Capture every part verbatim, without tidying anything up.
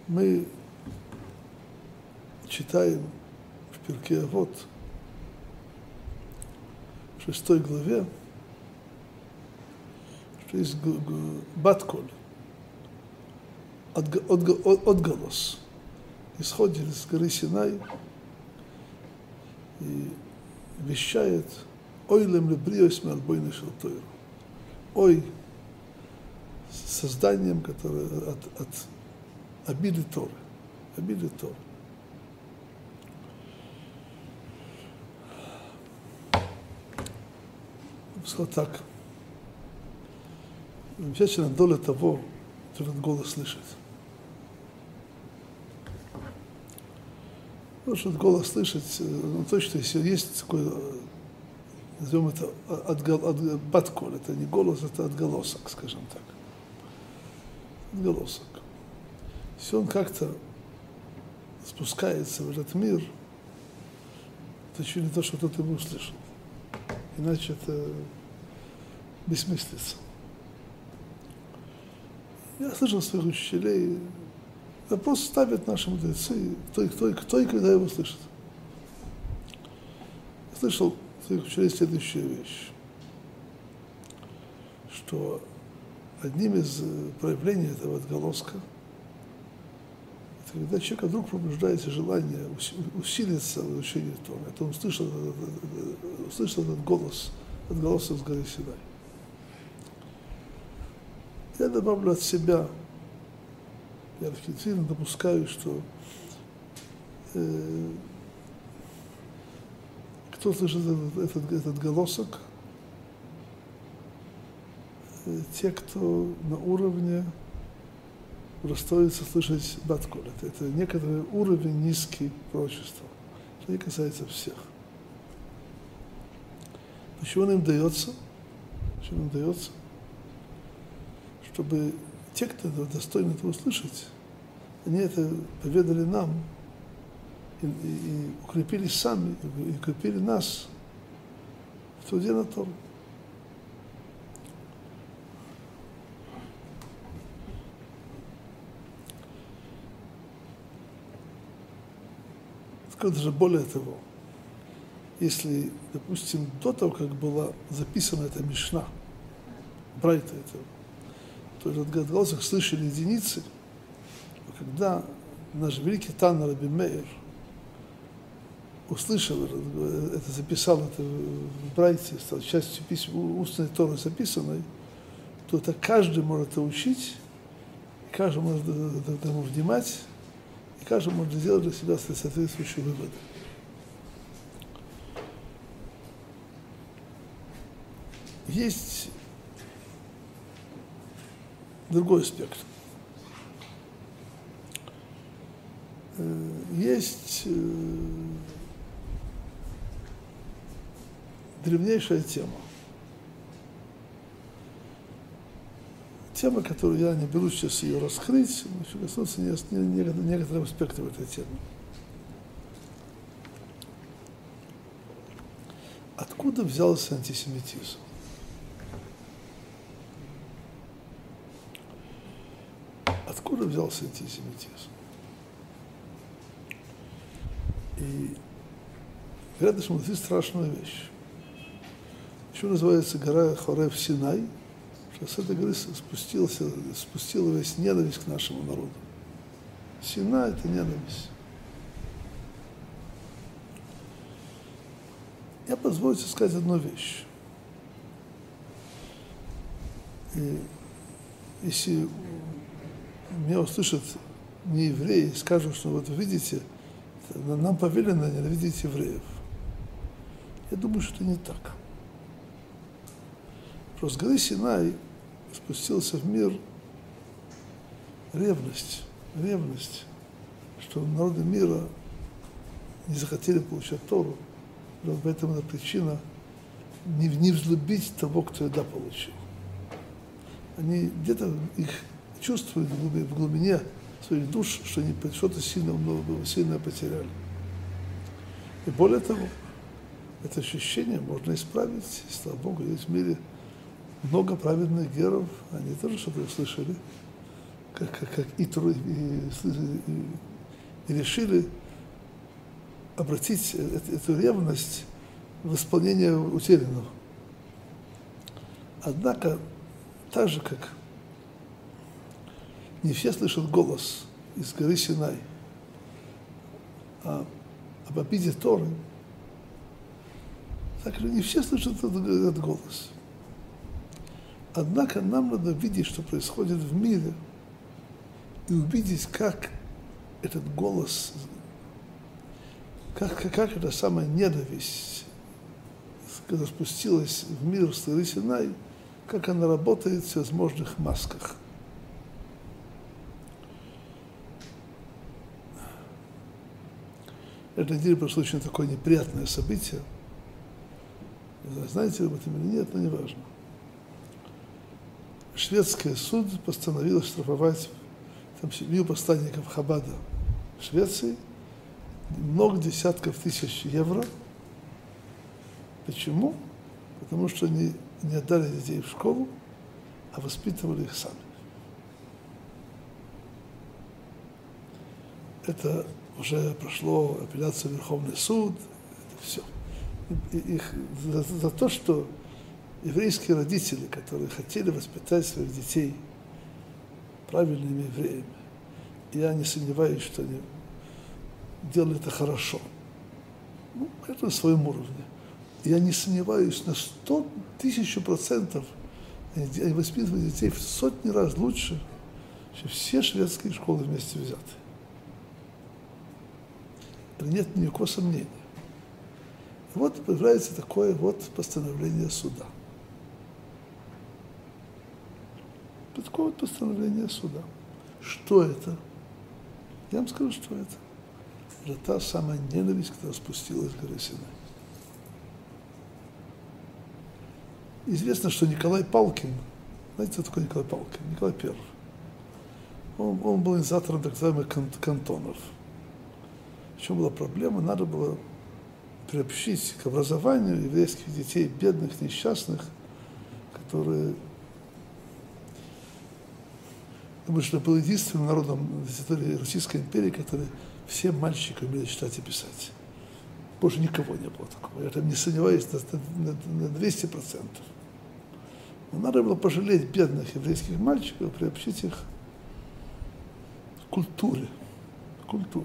мы читаем в Перкей Авот, в шестой главе, что есть Батколь, отголос, исходит с горы Синай и вещает «Ой лем лебриос меальбойны шелтойру». Ой, созданием, которое от, от обиды Торы. Обиды Торы. Я бы сказал так. Замечательная доля того, кто этот голос слышит. Ну, что этот голос слышать, ну, точно, если есть такой, назовем это отгол, от, батколь, это не голос, это отголосок, скажем так. Отголосок. Если он как-то спускается в этот мир, это еще не то, что кто-то его услышал. Иначе это бессмыслица. Я слышал своих учителей, вопрос ставят наши мудрецы, кто и, кто, и, кто и когда его слышит. Я слышал своих учителей следующую вещь, что одним из проявлений этого отголоска, это когда человек вдруг пробуждается желание усилиться в изучении Торы, это он услышал, услышал этот голос, отголосок с горы Синай. Я добавлю от себя, я действительно допускаю, что э, кто слышит этот, этот, этот голосок, э, те, кто на уровне расстоится слышать батколь. Это, это некоторый уровень низкий пророчества. Это не касается всех. Почему он им дается? Почему им дается? Чтобы те, кто достойны это услышать, они это поведали нам и, и, и укрепились сами, и укрепили нас в труде на Тору. Даже более того, если, допустим, до того, как была записана эта Мишна, Брайта этого, то этот отголосок слышали единицы, когда наш великий Тана Раби Меир услышал это, записал это в Брайте, стал частью письма, устной Торы записанной, то это каждый может это учить, каждый может этому внимать, и каждый может сделать для себя соответствующие выводы. Есть другой аспект. Есть древнейшая тема. Тема, которую я не берусь сейчас ее раскрыть, но еще коснуться некоторых аспектов этой темы. Откуда взялся антисемитизм? Откуда взялся антисемитизм? И говорят, что это страшная вещь. Еще называется гора Хорев Синай, что с этой горы спустилась, спустилась ненависть к нашему народу. Синай – это ненависть. Я позволю себе сказать одну вещь. И если меня услышат не евреи, скажут, что вот видите, нам повелено ненавидеть евреев. Я думаю, что это не так. Просто с горы Синай спустился в мир ревность, ревность, что народы мира не захотели получать Тору. Поэтому это причина не, не взлюбить того, кто еда получил. Они где-то их чувствуют в глубине, в глубине своих душ, что они что-то сильно, сильно потеряли. И более того, это ощущение можно исправить. И, слава Богу, есть в мире много праведных геров, они тоже что-то услышали. как, как, как Итру, и, и, и решили обратить эту, эту ревность в исполнение утерянного. Однако, так же, как не все слышат голос из горы Синай а, об обиде Торы, так же не все слышат этот, этот голос. Однако нам надо видеть, что происходит в мире, и увидеть, как этот голос, как, как, как эта самая ненависть, когда спустилась в мир с горы Синай, как она работает в всевозможных масках. Этой неделе прошло очень такое неприятное событие. Знаете об этом или нет, но не важно. Шведский суд постановил штрафовать там, семью посланников Хабада в Швеции много десятков тысяч евро. Почему? Потому что они не отдали детей в школу, а воспитывали их сами. Это уже прошло апелляцию в Верховный суд, это все. И, их, за, за то, что еврейские родители, которые хотели воспитать своих детей правильными евреями, я не сомневаюсь, что они делали это хорошо. Ну, это на своем уровне. Я не сомневаюсь, на сто тысяч процентов они воспитывают детей в сотни раз лучше, чем все шведские школы вместе взяты. Нет никакого сомнения. И вот появляется такое вот постановление суда. Такое вот постановление суда. Что это? Я вам скажу, что это. Это та самая ненависть, которая спустилась с горы Синай. Известно, что Николай Палкин, знаете, кто такой Николай Палкин? Николай Первый. Он, он был инициатором так называемых кантонов. В чем была проблема? Надо было приобщить к образованию еврейских детей, бедных, несчастных, которые... Потому что был единственным народом на территории Российской империи, который все мальчики умели читать и писать. Больше никого не было такого. Я там не сомневаюсь на, на, на двести процентов. Но надо было пожалеть бедных еврейских мальчиков, приобщить их к культуре. К культуре.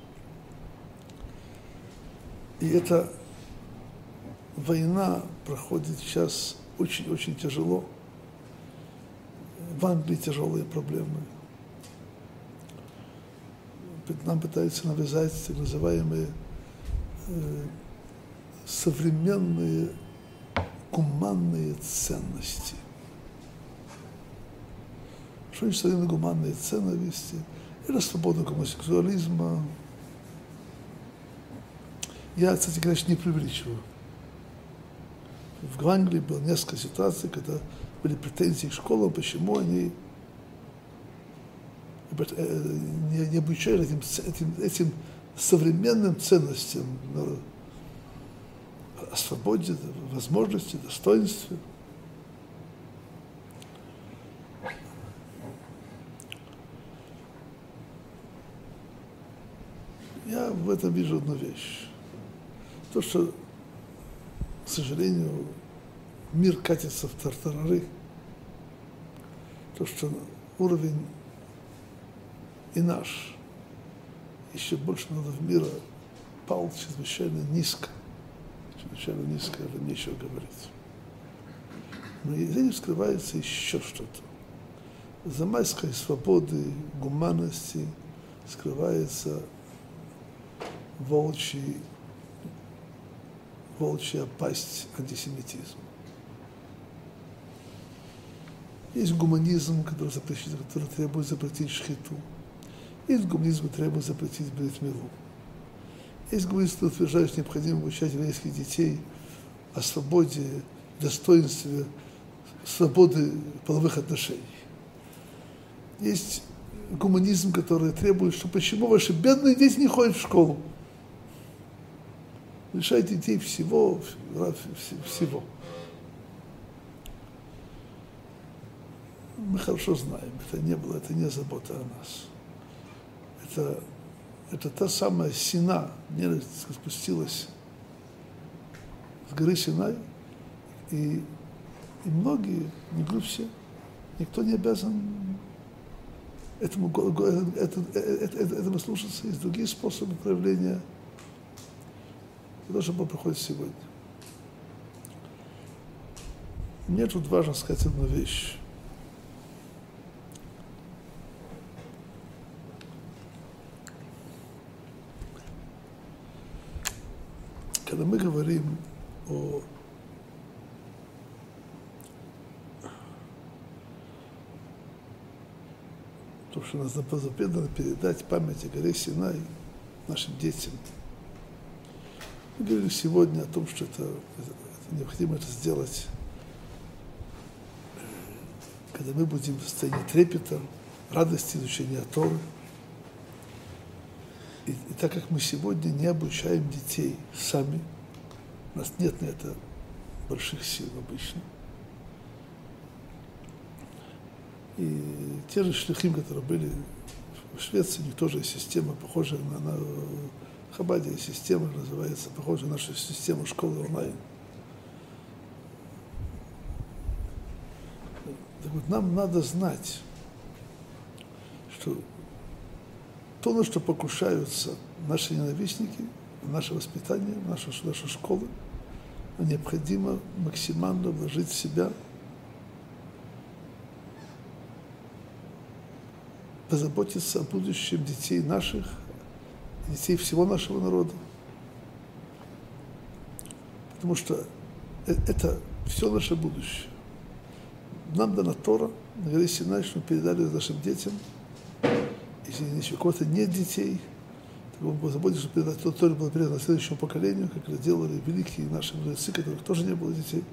И эта война проходит сейчас очень-очень тяжело. В Англии тяжелые проблемы. Нам пытаются навязать так называемые э, современные гуманные ценности. Что значит современные гуманные ценности? Это свобода гомосексуализма. Я, кстати, конечно, не преувеличиваю. В Англии было несколько ситуаций, когда были претензии к школам, почему они не, не обучают этим, этим, этим современным ценностям, о свободе, возможности, достоинстве. Я в этом вижу одну вещь. То, что, к сожалению, мир катится в тартарары, то, что уровень и наш, еще больше народов мира пал чрезвычайно низко. Чрезвычайно низко, это нечего говорить. Но из этим скрывается еще что-то. За майской свободы, гуманности скрывается волчий, волчья пасть антисемитизма. Есть гуманизм, который, запрещен, который требует запретить шхиту. Есть гуманизм, который требует запретить брит милу. Есть гуманизм, который утверждает, что необходимо обучать еврейских детей о свободе, достоинстве, свободы половых отношений. Есть гуманизм, который требует, что почему ваши бедные дети не ходят в школу. Лишайте детей всего, всего. мы хорошо знаем, это не было, это не забота о нас. Это, это та самая Сина, ненависть спустилась с горы Синай, и, и многие, не говорю все, никто не обязан этому, этому, этому слушаться. Есть другие способы проявления. И то, что Бог приходит сегодня. Мне тут важно сказать одну вещь. Когда мы говорим о том, что нас заповедано передать память о горе Синай нашим детям, мы говорили сегодня о том, что это, это необходимо это сделать, когда мы будем в состоянии трепета, радости изучения Торы. И, и так как мы сегодня не обучаем детей сами, у нас нет на это больших сил обычно. И те же шлихим, которые были в Швеции, у них тоже есть система, похожая на, на в Хабаде, есть система, называется, похожая на нашу систему школы онлайн. Так вот, нам надо знать, что то, на что покушаются наши ненавистники, наше воспитание, нашу, нашу школу, необходимо максимально вложить в себя, позаботиться о будущем детей наших, детей всего нашего народа. Потому что это все наше будущее. Нам дана Тора, на горе Синай, что мы передали нашим детям. Если еще у кого-то нет детей, то он позаботится, что передать тот Торе было передано следующему поколению, как это делали великие наши мудрецы, которых тоже не было детей.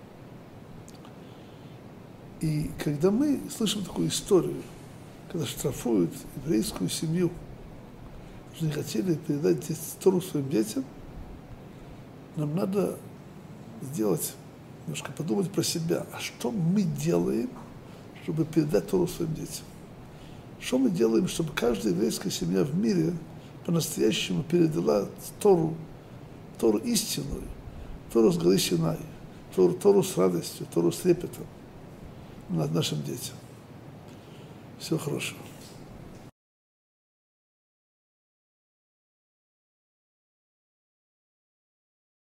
И когда мы слышим такую историю, когда штрафуют еврейскую семью, что не хотели передать Тору своим детям, нам надо сделать, немножко подумать про себя, а что мы делаем, чтобы передать Тору своим детям? Что мы делаем, чтобы каждая еврейская семья в мире по-настоящему передала Тору, Тору истинную, Тору с горы Синай, Тору, Тору с радостью, Тору с трепетом над нашим детям? Всего хорошего.